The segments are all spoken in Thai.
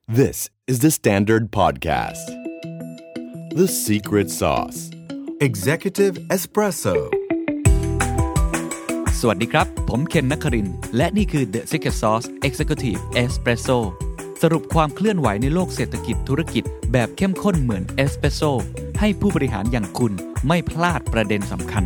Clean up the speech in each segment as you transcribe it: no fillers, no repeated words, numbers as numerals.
This is the Standard Podcast. The Secret Sauce. Executive Espresso. สวัสดีครับผมเคนนครินทร์และนี่คือ The Secret Sauce Executive Espresso สรุปความเคลื่อนไหวในโลกเศรษฐกิจธุรกิจแบบเข้มข้นเหมือนเอสเปรสโซ่ให้ผู้บริหารอย่างคุณไม่พลาดประเด็นสำคัญ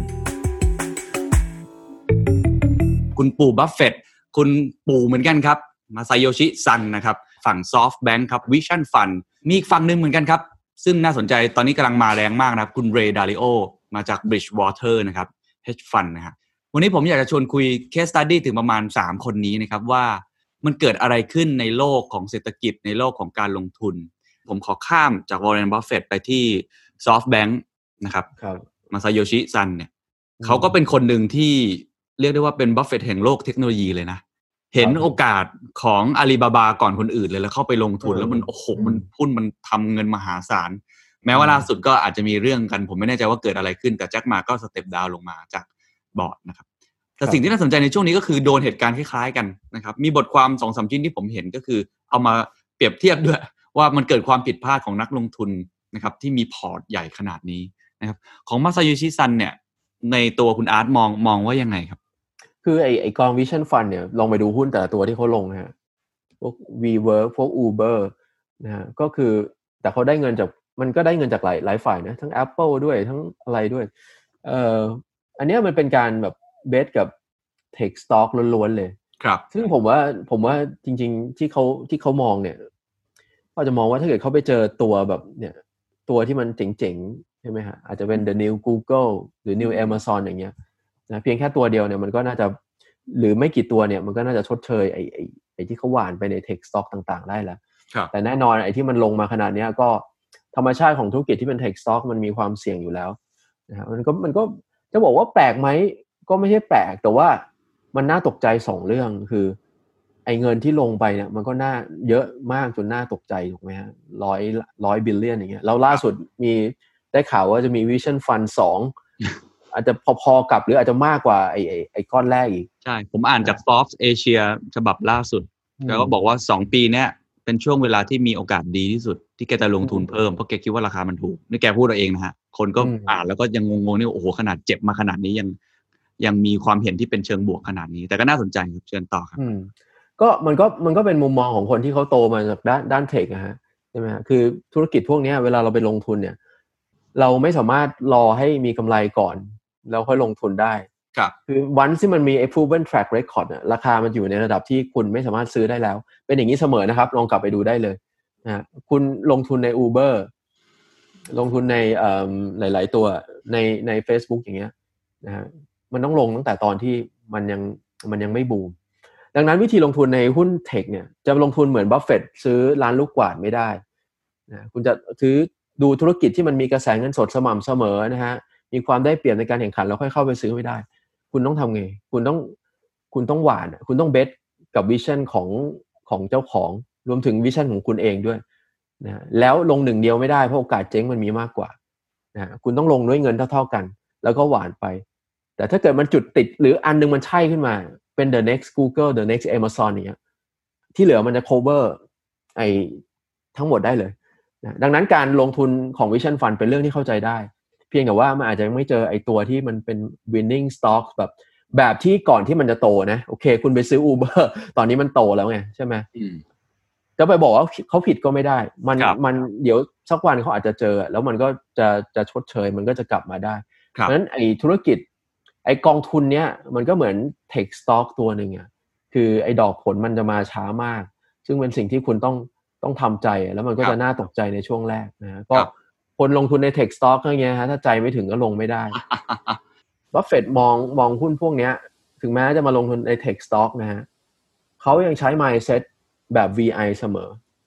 คุณปู่บัฟเฟตต์คุณปู่เหมือนกันครับมาซาโยชิซันนะครับฝั่ง SoftBank ครับ Vision Fund มีอีกฝั่งนึงเหมือนกันครับซึ่งน่าสนใจตอนนี้กำลังมาแรงมากนะครับคุณเรย์ดาริโอมาจาก Bridgewater นะครับ Hedge Fund นะครับวันนี้ผมอยากจะชวนคุย Case Study ถึงประมาณ3คนนี้นะครับว่ามันเกิดอะไรขึ้นในโลกของเศรษฐกิจในโลกของการลงทุนผมขอข้ามจาก Warren Buffett ไปที่ SoftBank นะครับมาซาโยชิซันเนี่ยเขาก็เป็นคนหนึ่งที่เรียกได้ว่าเป็นบัฟเฟตต์แห่งโลกเทคโนโลยีเลยนะเห็นโอกาสของอาลีบาบาก่อนคนอื่นเลยแล้วเข้าไปลงทุนแล้วมันโอ้โหมันหุ้นมันทำเงินมหาศาลแม้ว่าล่าสุดก็อาจจะมีเรื่องกันผมไม่แน่ใจว่าเกิดอะไรขึ้นแต่แจ็คหมาก็สเต็ปดาวน์ลงมาจากบอร์ดนะครับแต่สิ่งที่น่าสนใจในช่วงนี้ก็คือโดนเหตุการณ์คล้ายๆกันนะครับมีบทความ 2-3 ชิ้นที่ผมเห็นก็คือเอามาเปรียบเทียบด้วยว่ามันเกิดความผิดพลาดของนักลงทุนนะครับที่มีพอร์ตใหญ่ขนาดนี้นะครับของมาซาโยชิซันเนี่ยในตัวคุณอาร์ตมองว่ายังไงครับคือไอกอง Vision Fund เนี่ยลองไปดูหุ้นแต่ละตัวที่เขาลงนะฮะพวก WeWork พวก Uber นะฮะก็คือแต่เขาได้เงินจากมันก็ได้เงินจากหลายฝ่ายนะทั้ง Apple ด้วยทั้งอะไรด้วยอันนี้มันเป็นการแบบเบสกับ Tech Stock ล้วนๆเลยครับซึ่งผมว่าจริงๆที่เขามองเนี่ยเขาจะมองว่าถ้าเกิดเขาไปเจอตัวแบบเนี่ยตัวที่มันเจ๋งๆใช่ไหมฮะอาจจะเป็น The New Google หรือ New Amazon อย่างเงี้ยนะเพียงแค่ตัวเดียวเนี่ยมันก็น่าจะหรือไม่กี่ตัวเนี่ยมันก็น่าจะชดเชยไอ้ที่เขาหว่านไปใน Tech Stock ต่างๆได้แล้วแต่แน่นอนไอ้ที่มันลงมาขนาดนี้ก็ธรรมชาติของธุรกิจที่เป็น Tech Stock มันมีความเสี่ยงอยู่แล้วนะฮะมันก็จะบอกว่าแปลกไหมก็ไม่ใช่แปลกแต่ว่ามันน่าตกใจ2เรื่องคือไอ้เงินที่ลงไปเนี่ยมันก็น่าเยอะมากจนน่าตกใจถูกไหมฮะร้อยบิลเลียนอย่างเงี้ยแล้วล่าสุดมีได้ข่าวว่าจะมี Vision Fund 2อาจจะพอๆกับหรืออาจจะมากกว่าไอ้ก้อนแรกอีกใช่ผมอ่านจาก Forbes Asia ฉบับล่าสุดแล้วก็บอกว่า2ปีเนี้ยเป็นช่วงเวลาที่มีโอกาสดีที่สุดที่แกจะลงทุนเพิ่มเพราะแกคิดว่าราคามันถูกนี่แกพูดเอาเองนะฮะคนก็อ่านแล้วก็ยังงงๆนี่โอ้โหขนาดเจ็บมาขนาดนี้ยังมีความเห็นที่เป็นเชิงบวกขนาดนี้แต่ก็น่าสนใจครับเชิญต่อครับก็มันก็เป็นมุมมองของคนที่เขาโตมาจากด้านเทคนะฮะใช่ไหมฮะคือธุรกิจพวกนี้เวลาเราไปลงทุนเนี่ยเราไม่สามารถรอให้มีกำไรก่อนแล้วค่อยลงทุนได้คือวันที่มันมี proven track record เนี่ยราคามันอยู่ในระดับที่คุณไม่สามารถซื้อได้แล้วเป็นอย่างนี้เสมอนะครับลองกลับไปดูได้เลยนะคุณลงทุนใน Uber ลงทุนในหลายๆตัวใน Facebook อย่างเงี้ยนะฮะมันต้องลงตั้งแต่ตอนที่มันยังไม่บูมดังนั้นวิธีลงทุนในหุ้นเทคเนี่ยจะลงทุนเหมือนบัฟเฟตต์ซื้อร้านลูกกวาดไม่ได้นะคุณจะซื้อดูธุรกิจที่มันมีกระแสเงินสดสม่ำเสมอนะฮะมีความได้เปรียบในการแข่งขันแล้วค่อยเข้าไปซื้อไม่ได้คุณต้องทำไงคุณต้องหวานคุณต้องเบสกับวิชั่นของเจ้าของรวมถึงวิชั่นของคุณเองด้วยนะแล้วลงหนึ่งเดียวไม่ได้เพราะโอกาสเจ๊งมันมีมากกว่านะคุณต้องลงด้วยเงินเท่าๆกันแล้วก็หวานไปแต่ถ้าเกิดมันจุดติดหรืออันนึงมันใช่ขึ้นมาเป็น the next Google the next Amazon อย่างเงี้ยที่เหลือมันจะ cover ไอ้ทั้งหมดได้เลยนะดังนั้นการลงทุนของ Vision Fund เป็นเรื่องที่เข้าใจได้เพียงแต่ว่ามันอาจจะไม่เจอไอ้ตัวที่มันเป็น winning stock แบบที่ก่อนที่มันจะโตนะโอเคคุณไปซื้อ Uber ตอนนี้มันโตแล้วไงใช่ไหมจะไปบอกว่าเขาผิดก็ไม่ได้มันเดี๋ยวสักวันเขาอาจจะเจอแล้วมันก็จะชดเชยมันก็จะกลับมาได้เพราะฉะนั้นไอ้ธุรกิจไอ้กองทุนเนี้ยมันก็เหมือน tech stock ตัวนึงอ่ะคือไอ้ดอกผลมันจะมาช้ามากซึ่งเป็นสิ่งที่คุณต้องทำใจแล้วมันก็จะน่าตกใจในช่วงแรกนะก็คนลงทุนใน tech stock อย่างเงี้ยฮะถ้าใจไม่ถึงก็ลงไม่ได้บัฟเฟตต์มองหุ้นพวกเนี้ยถึงแม้จะมาลงทุนใน tech stock นะฮะเขายังใช้ mindset แบบ VI เสมอ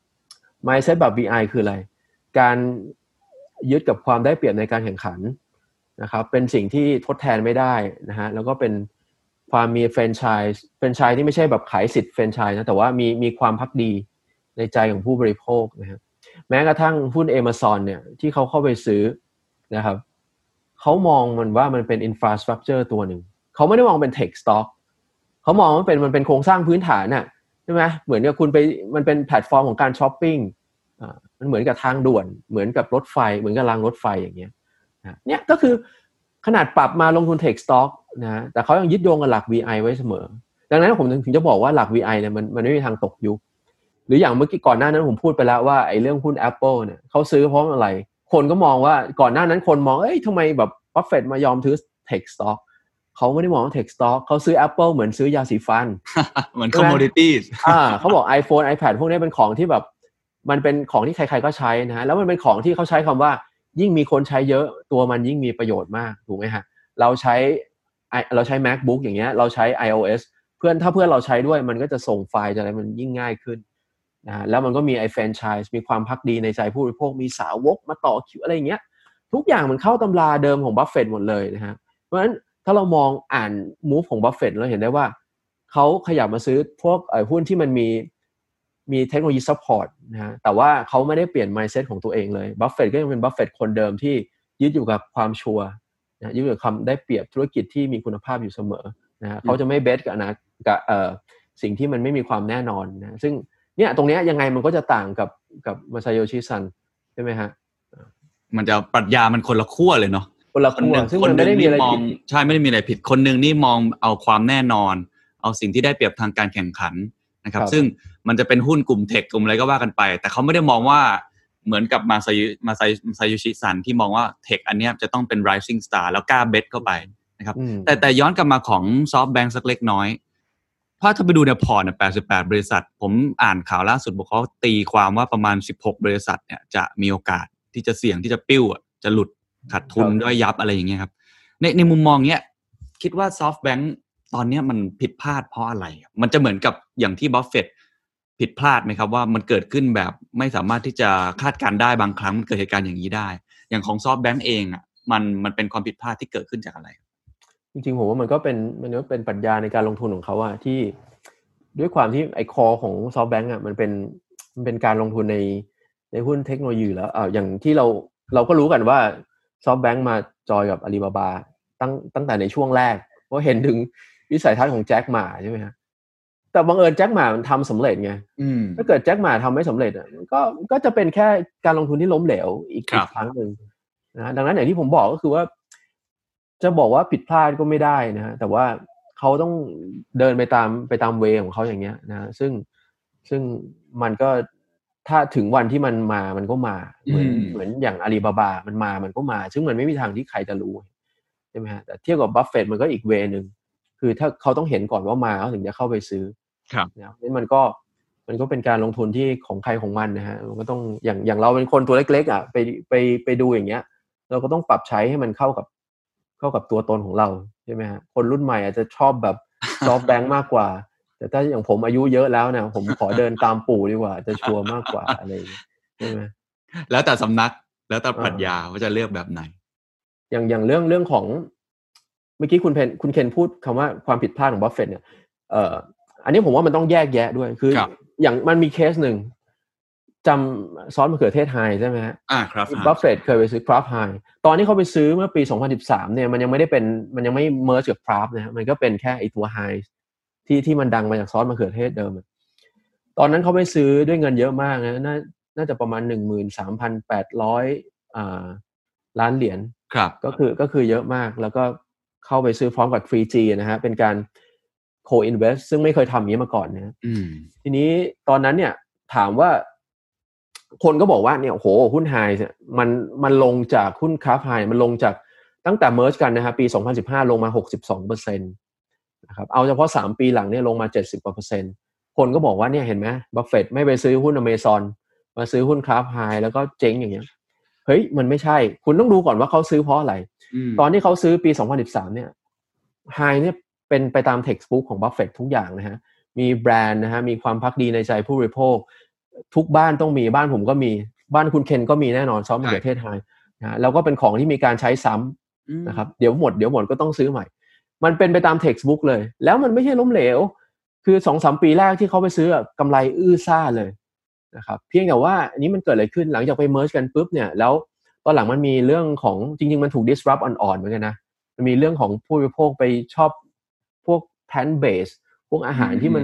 mindset แบบ VI คืออะไรการยึดกับความได้เปรียบในการแข่งขันนะครับเป็นสิ่งที่ทดแทนไม่ได้นะฮะแล้วก็เป็นความมีแฟรนไชส์ที่ไม่ใช่แบบขายสิทธิ์แฟรนไชส์นะแต่ว่ามีความภักดีในใจของผู้บริโภคนะครับแม้กระทั่งหุ้น Amazon เนี่ยที่เขาเข้าไปซื้อนะครับเขามองมันว่ามันเป็น infrastructure ตัวหนึ่งเขาไม่ได้มองเป็น tech stock เขามองว่ามันเป็นโครงสร้างพื้นฐานน่ะใช่ไหมเหมือนกับคุณไปมันเป็นแพลตฟอร์มของการช้อปปิ้งมันเหมือนกับทางด่วนเหมือนกับรถไฟเหมือนกับรางรถไฟอย่างเงี้ยเนี่ยก็คือขนาดปรับมาลงทุน Tech Stock นะแต่เขายังยึดโยงกับหลัก VI ไว้เสมอดังนั้นผมถึงจะบอกว่าหลัก VI เนี่ยมันไม่มีทางตกยุคหรืออย่างเมื่อกี้ก่อนหน้านั้นผมพูดไปแล้วว่าไอ้เรื่องหุ้น Apple เนี่ยเขาซื้อเพราะอะไรคนก็มองว่าก่อนหน้านั้นคนมองทำไมแบบบัฟเฟตต์มายอมถือ Tech Stock เขาไม่ได้มองว่า Tech Stock เขาซื้อ Apple เหมือนซื้อยาสีฟันเหมือน commodities เขาบอก iPhone iPad พวกนี้เป็นของที่แบบมันเป็นของที่ใครๆก็ใช้นะฮะแล้วมันเป็นของที่เขาใช้คำว่ายิ่งมีคนใช้เยอะตัวมันยิ่งมีประโยชน์มากถูกไหมฮะเราใช้ MacBook อย่างเงี้ยเราใช้ iOS ถ้าเพื่อนเราใช้ด้วยมันก็จะส่งไฟล์อะไรมันยิ่งง่ายขึ้นนะแล้วมันก็มีแฟรนไชส์มีความภักดีในใจผู้บริโภคมีสาวกมาต่อคิวอะไรอย่างเงี้ยทุกอย่างมันเข้าตำราเดิมของบัฟเฟตต์หมดเลยนะฮะเพราะฉะนั้นถ้าเรามองอ่านมูฟของบัฟเฟตต์เราเห็นได้ว่าเขาขยับมาซื้อพวกหุ้นที่มันมีเทคโนโลยีซัพพอร์ตนะฮะแต่ว่าเขาไม่ได้เปลี่ยน mindset ของตัวเองเลยบัฟเฟตต์ก็ยังเป็นบัฟเฟตต์คนเดิมที่ยึดอยู่กับความชัวร์นะยึดอยู่กับความได้เปรียบธุรกิจที่มีคุณภาพอยู่เสมอนะฮะเขาจะไม่เบสกับสิ่งที่มันไม่มีความแน่นอนนะซึ่งเนี่ยตรงเนี้ยยังไงมันก็จะต่างกับมาซาโยชิซันใช่ไหมฮะมันจะปรัชญามันคนละขั้วเลยเนาะคนละขั้วซึ่งมันไม่ได้มีอะไรผิดใช่ไม่ได้มีอะไรผิดคนนึงนี่มองเอาความแน่นอนเอาสิ่งที่ได้เปรียบทางการแข่งขันนะครับซึ่งมันจะเป็นหุ้นกลุ่มเทคกลุ่มอะไรก็ว่ากันไปแต่เขาไม่ได้มองว่าเหมือนกับมาซาโยชิซันที่มองว่าเทคอันเนี้ยจะต้องเป็น rising star แล้วกล้าเบทเข้าไปนะครับแต่ย้อนกลับมาของ SoftBank สักเล็กน้อยถ้าไปดูในพอร์ตเนี่ย88บริษัทผมอ่านข่าวล่าสุดบอกเขาตีความว่าประมาณ16บริษัทเนี่ยจะมีโอกาสที่จะเสี่ยงที่จะปิ้วจะหลุดขาดทุนด้วยยับอะไรอย่างเงี้ยครับในมุมมองเนี้ยคิดว่า SoftBank ตอนนี้มันผิดพลาดเพราะอะไรมันจะเหมือนกับอย่างที่บัฟเฟตต์ผิดพลาดไหมครับว่ามันเกิดขึ้นแบบไม่สามารถที่จะคาดการได้บางครั้งมันเกิดเหตุการณ์อย่างนี้ได้อย่างของ SoftBank เองมันเป็นความผิดพลาดที่เกิดขึ้นจากอะไรจริงๆผมว่ามันก็เป็นปรัชญาในการลงทุนของเขาที่ด้วยความที่ไอ้คอของ SoftBank มันเป็นการลงทุนในหุ้นเทคโนโลยีแล้วอย่างที่เราก็รู้กันว่า SoftBank มาจอยกับ Alibaba ตั้งแต่ในช่วงแรกเพราะเห็นถึงวิสัยทัศน์ของแจ็คหม่าใช่ไหมฮะแต่บังเอิญแจ็คหม่ามันทำสำเร็จไงถ้าเกิดแจ็คหม่าทำไม่สำเร็จก็จะเป็นแค่การลงทุนที่ล้มเหลวอีกครั้งหนึ่งนะดังนั้นอย่างที่ผมบอกก็คือว่าจะบอกว่าผิดพลาดก็ไม่ได้นะฮะแต่ว่าเขาต้องเดินไปตามเวของเขาอย่างเงี้ยนะซึ่งมันก็ถ้าถึงวันที่มันก็มาเหมือนอย่างอาลีบาบามันก็มาซึ่งมันไม่มีทางที่ใครจะรู้ใช่ไหมฮะแต่เทียบกับบัฟเฟตต์มันก็อีกเวนึงคือถ้าเขาต้องเห็นก่อนว่ามาเขาถึงจะเข้าไปซื้อนะนี่มันก็เป็นการลงทุนที่ของใครของมันนะฮะมันก็ต้องอย่างเราเป็นคนตัวเล็กๆไปดูอย่างเงี้ยเราก็ต้องปรับใช้ให้มันเข้ากับตัวตนของเราใช่ไหมฮะคนรุ่นใหม่อาจจะชอบแบบSoftBankมากกว่าแต่ถ้าอย่างผมอายุเยอะแล้วเนี่ยผมขอเดินตามปู่ดีกว่าจะชัวร์มากกว่าอะไรใช่ไหมแล้วแต่สำนักแล้วแต่ปรัชญาว่าจะเลือกแบบไหนอย่างเรื่องของเมื่อกี้คุณเคนพูดคำว่าความผิดพลาดของบัฟเฟตต์เนี่ยอันนี้ผมว่ามันต้องแยกแยะด้วยคืออย่างมันมีเคสหนึ่งจำซอสมะเขือเทศไฮใช่ไหมฮะบัฟเฟตต์เคยไปซื้อคราฟต์ไฮตอนที่เขาไปซื้อเมื่อปี2013เนี่ยมันยังไม่เมิร์จกับคราฟต์นะฮะมันก็เป็นแค่ไอตัวไฮที่มันดังมาจากซอสมะเขือเทศเดิมตอนนั้นเขาไปซื้อด้วยเงินเยอะมากนะน่าจะประมาณ 13,800 ล้านเหรียญก็คือเยอะมากแล้วก็เข้าไปซื้อพร้อมกับ 3G นะฮะเป็นการ co-invest ซึ่งไม่เคยทำอย่างนี้มาก่อนนะทีนี้ตอนนั้นเนี่ยถามว่าคนก็บอกว่าเนี่ยโหหุ้นไฮเนี่ยมันลงจากหุ้นคราฟไฮมันลงจากตั้งแต่เมิร์จกันนะฮะปี2015ลงมา 62% นะครับเอาเฉพาะ3ปีหลังเนี่ยลงมา 70% คนก็บอกว่าเนี่ยเห็นไหมบัฟเฟตต์ไม่ไปซื้อหุ้น Amazon มาซื้อหุ้นคราฟไฮแล้วก็เจ๊งอย่างเงี้ยเฮ้ยมันไม่ใช่คุณต้องดูก่อนว่าเขาซื้อเพราะอะไรตอนที่เขาซื้อปี2013เนี่ยไฮเนี่ยเป็นไปตาม textbook ของบัฟเฟตต์ทุกอย่างนะฮะมีแบรนด์นะฮะมีความภักดีในใจผู้บริโภคทุกบ้านต้องมีบ้านผมก็มีบ้านคุณเคนก็มีแน่นอนซอสมะเขือเทศไฮนะแล้วก็เป็นของที่มีการใช้ซ้ำนะครับเดี๋ยวหมดก็ต้องซื้อใหม่มันเป็นไปตาม textbook เลยแล้วมันไม่ใช่ล้มเหลวคือ 2-3 ปีแรกที่เขาไปซื้อกำไรอื้อซ่าเลยนะครับเพียงแต่ว่าอันนี้มันเกิดอะไรขึ้นหลังจากไปเมิร์จกันปุ๊บเนี่ยแล้วตอนหลังมันมีเรื่องของจริงๆมันถูก disrupt อ่อนๆเหมือนกันนะมันมีเรื่องของผู้บริโภคไปชอบพวก plant based พวกอาหารที่มันแบบเ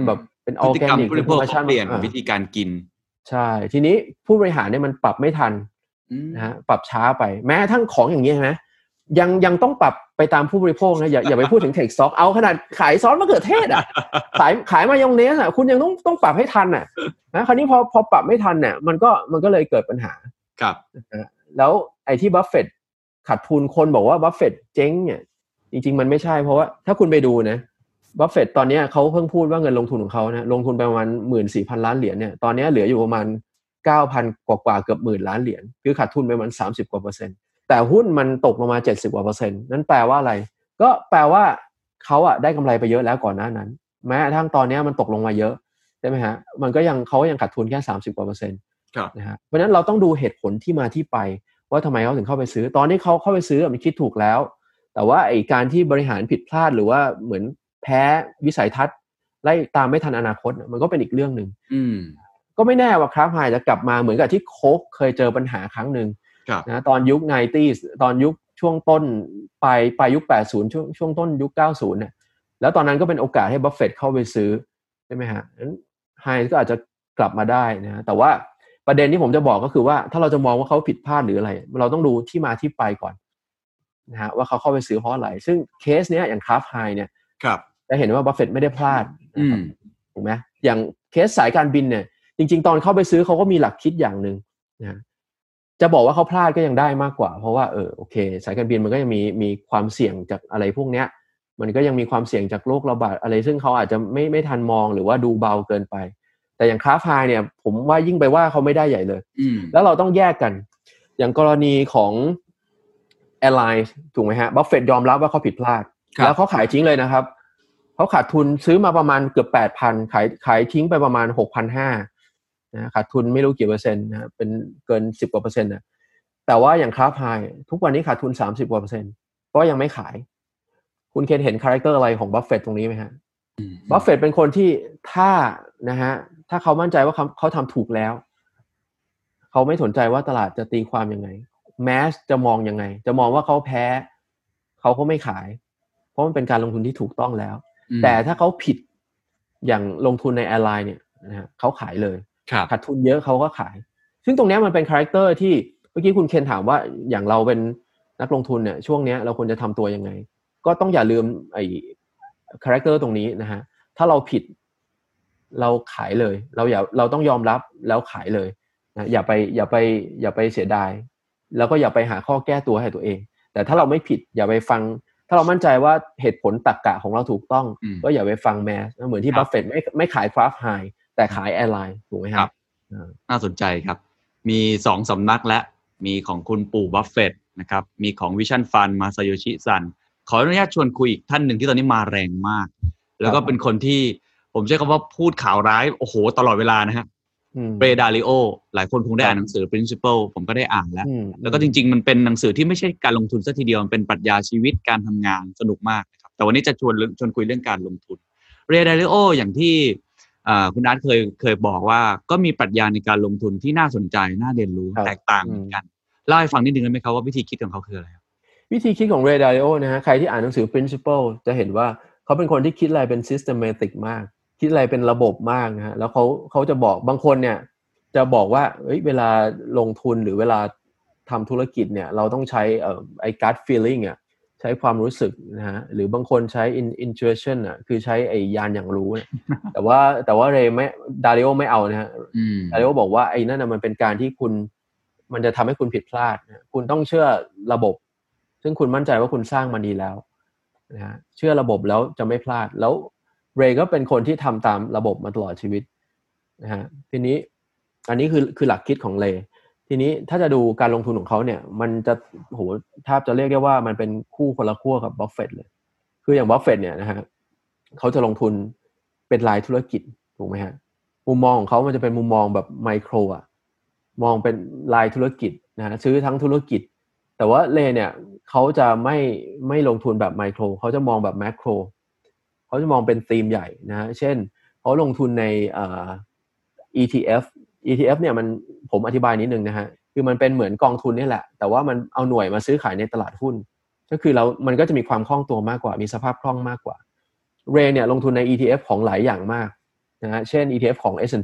เป็นอพอฤร์ติแกกรรมนิกผู้บริโภคเขาเปลี่ยนวิธีการกินใช่ทีนี้ผู้บริหารเนี่ยมันปรับไม่ทันนะฮะปรับช้าไปแม้ทั้งของอย่างนี้ใช่ไหมยังต้องปรับไปตามผู้บริโภคนะอย่าไปพูดถึงเทคสต็อกเอาขนาดขายซอสมะเขือเทศอ่ะขายมายองเนสอ่ะคุณยังต้องปรับให้ทันอ่ะนะคราวนี้พอปรับไม่ทันเนี่ยมันก็เลยเกิดปัญหาครับแล้วไอ้ที่บัฟเฟตต์ขาดทุนคนบอกว่าบัฟเฟตต์เจ๊งเนี่ยจริงๆมันไม่ใช่เพราะว่าถ้าคุณไปดูนะบัฟเฟตต์ตอนนี้เขาเพิ่งพูดว่าเงินลงทุนของเขานะลงทุนไปประมาณ 14,000 ล้านเหรียญเนี่ยตอนนี้เหลืออยู่ประมาณ 9,000 กว่าเกือบ 10,000 ล้านเหรียญคือขาดทุนไปประมาณ30 กว่าเปอร์เซ็นต์แต่หุ้นมันตกลงมา70 กว่าเปอร์เซ็นต์นั่นแปลว่าอะไรก็แปลว่าเขาอะได้กำไรไปเยอะแล้วก่อนหน้านั้นแม้กระทั่งตอนนี้มันตกลงมาเยอะใช่ไหมฮะมันก็ยังเขายังขาดทุนแค่30 กว่าเปอร์เซ็นต์นะฮะเพราะฉะนั้นเราต้องดูเหตุผลที่มาที่ไปว่าทำไมเขาถึงเข้าไปซื้อตอนที่เขาเข้าไปซื้อมันคิดถูกแล้วแต่ว่าไอ้การที่บริหารผิดพลาดหรือว่าเหมือนแพ้วิสัยทัศน์ไล่ตามไม่ทันอนาคตมันก็เป็นอีกเรื่องนึงก็ไม่แน่ว่าคราฟไฮจะกลับมาเหมือนกับที่โค้กเคยเจอปัญหาครั้งนึงนะตอนยุค 90s ตอนยุคช่วงต้นปลายยุค80ช่วงต้นยุค90เนี่ยแล้วตอนนั้นก็เป็นโอกาสให้บัฟเฟตต์เข้าไปซื้อใช่ไหมฮะไฮก็อาจจะกลับมาได้นะแต่ว่าประเด็นที่ผมจะบอกก็คือว่าถ้าเราจะมองว่าเขาผิดพลาดหรืออะไรเราต้องดูที่มาที่ไปก่อนนะฮะว่าเขาเข้าไปซื้อเพราะอะไรซึ่งเคสเนี้ยอย่างคราฟไฮเนี่ยจะเห็นว่าบัฟเฟตต์ไม่ได้พลาดนะครับถูกไหมอย่างเคสสายการบินเนี่ยจริงๆตอนเข้าไปซื้อเขาก็มีหลักคิดอย่างนึงนะจะบอกว่าเขาพลาดก็ยังได้มากกว่าเพราะว่าโอเคสายการบินมันก็ยังมีความเสี่ยงจากอะไรพวกเนี้ยมันก็ยังมีความเสี่ยงจากโรคระบาดอะไรซึ่งเขาอาจจะไม่ทันมองหรือว่าดูเบาเกินไปแต่อย่างคราฟไฮเนี่ยผมว่ายิ่งไปว่าเขาไม่ได้ใหญ่เลยแล้วเราต้องแยกกันอย่างกรณีของแอร์ไลน์ถูกไหมฮะบัฟเฟตต์ยอมรับว่าเขาผิดพลาดแล้วเขาขายทิ้งเลยนะครับเขาขาดทุนซื้อมาประมาณเกือบ 8,000 ขายทิ้งไปประมาณ 6,500 นะขาดทุนไม่รู้กี่เปอร์เซ็นต์นะเป็นเกิน10 กว่าเปอร์เซ็นต์นะแต่ว่าอย่างคราฟไฮทุกวันนี้ขาดทุน30 กว่าเปอร์เซ็นต์เพราะยังไม่ขายคุณเคนเห็นคาแรคเตอร์อะไรของบัฟเฟตต์ตรงนี้ไหมฮะบัฟเฟตต์เป็นคนที่ถ้าเขามั่นใจว่าเขาทำถูกแล้วเขาไม่สนใจว่าตลาดจะตีความยังไงแมสจะมองยังไงจะมองว่าเขาแพ้เขาก็ไม่ขายเพราะมันเป็นการลงทุนที่ถูกต้องแล้วแต่ถ้าเขาผิดอย่างลงทุนในแอร์ไลน์เนี่ยนะฮะเขาขายเลยขาดทุนเยอะเขาก็ขายซึ่งตรงนี้มันเป็นคาแรคเตอร์ที่เมื่อกี้คุณเคนถามว่าอย่างเราเป็นนักลงทุนเนี่ยช่วงนี้เราควรจะทำตัวยังไงก็ต้องอย่าลืมไอ้คาแรคเตอร์ตรงนี้นะฮะถ้าเราผิดเราขายเลยเราต้องยอมรับแล้วขายเลยนะอย่าไปเสียดายแล้วก็อย่าไปหาข้อแก้ตัวให้ตัวเองแต่ถ้าเราไม่ผิดอย่าไปฟังถ้าเรามั่นใจว่าเหตุผลตรรกะของเราถูกต้องก็อย่าไปฟังแมสเหมือนที่บัฟเฟตต์ไม่ขายคราฟไฮแต่ขายแอร์ไลน์ถูกไหมครับน่าสนใจครับมี2สำนักและมีของคุณปู่บัฟเฟตต์นะครับมีของ Vision Fund มาซาโยชิซันขออนุญาตชวนคุยอีกท่านหนึ่งที่ตอนนี้มาแรงมากแล้วก็เป็นคนที่ผมใช้คำว่าพูดข่าวร้ายโอ้โหตลอดเวลานะฮะเรดาริโอหลายคนคงได้อ่านหนังสือ Principle ผมก็ได้อ่านแล้วก็จริงๆมันเป็นหนังสือที่ไม่ใช่การลงทุนซะทีเดียวมันเป็นปรัชญาชีวิตการทำงานสนุกมากนะครับแต่วันนี้จะชวนคุยเรื่องการลงทุนเรดาริโออย่างที่คุณอาร์ตเคยบอกว่าก็มีปรัชญาในการลงทุนที่น่าสนใจน่าเรียนรู้แตกต่างเหมือนกันเล่าให้ฟังนิดนึงได้ไหมครับว่าวิธีคิดของเขาคืออะไรวิธีคิดของเรดาริโอนะฮะใครที่อ่านหนังสือ Principle จะเห็นว่าเขาเป็นคนที่คิดอะไรเป็น systematic มากคิดอะไรเป็นระบบมากนะฮะแล้วเขาจะบอกบางคนเนี่ยจะบอกว่าเวลาลงทุนหรือเวลาทำธุรกิจเนี่ยเราต้องใช้ไอ้ gut feeling อ่ะใช้ความรู้สึกนะฮะหรือบางคนใช้ intuition อ่ะคือใช้ไอ้ญาณอย่างรู้ แต่ว่าดาริโอไม่เอานะฮะดาริโอบอกว่าไอ้นั่นน่ะมันเป็นการที่มันจะทำให้คุณผิดพลาดนะคุณต้องเชื่อระบบซึ่งคุณมั่นใจว่าคุณสร้างมันดีแล้วนะฮะเชื่อระบบแล้วจะไม่พลาดแล้วเรย์ก็เป็นคนที่ทำตามระบบมาตลอดชีวิตนะฮะทีนี้อันนี้คือหลักคิดของเรย์ทีนี้ถ้าจะดูการลงทุนของเขาเนี่ยมันจะแทบจะเรียกได้ว่ามันเป็นคู่คนละขั้วกับบัฟเฟตต์เลยคืออย่างบัฟเฟตต์เนี่ยนะฮะเขาจะลงทุนเป็นรายธุรกิจถูกไหมฮะมุมมองของเขามันจะเป็นมุมมองแบบไมโครอ่ะมองเป็นรายธุรกิจนะฮะซื้อทั้งธุรกิจแต่ว่าเรย์เนี่ยเขาจะไม่ลงทุนแบบไมโครเขาจะมองแบบแมคโครเขาจะมองเป็นธีมใหญ่นะฮะเช่นเขาลงทุนในETF เนี่ยผมอธิบายนิดนึงนะฮะคือมันเป็นเหมือนกองทุนนี่แหละแต่ว่ามันเอาหน่วยมาซื้อขายในตลาดหุ้นก็คือมันก็จะมีความคล่องตัวมากกว่ามีสภาพคล่องมากกว่าเรย์เนี่ยลงทุนใน ETF ของหลายอย่างมากนะฮะเช่น ETF ของ S&P